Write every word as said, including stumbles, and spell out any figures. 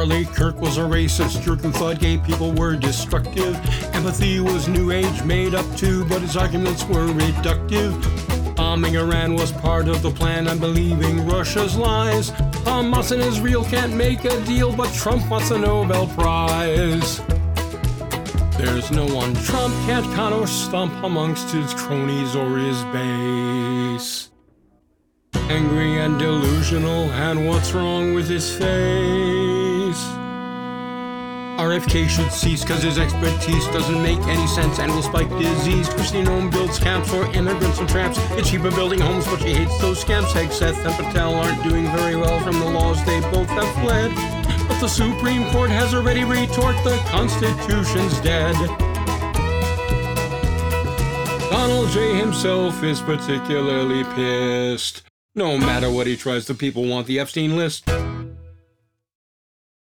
Charlie Kirk was a racist jerk who thought gay people were destructive. Empathy was new age made up too, but his arguments were reductive. Bombing Iran was part of the plan and believing Russia's lies. Hamas and Israel can't make a deal, but Trump wants a Nobel Prize. There's no one Trump can't con or stump amongst his cronies or his base. Angry and delusional, and what's wrong with his face? R F K should cease cause his expertise doesn't make any sense and will spike disease. Christine Nome builds camps for immigrants and tramps. It's cheaper building homes, but she hates those scamps. Hegseth and Patel aren't doing very well from the laws they both have fled. But the Supreme Court has already retort the Constitution's dead. Donald J. himself is particularly pissed. No matter what he tries, the people want the Epstein list.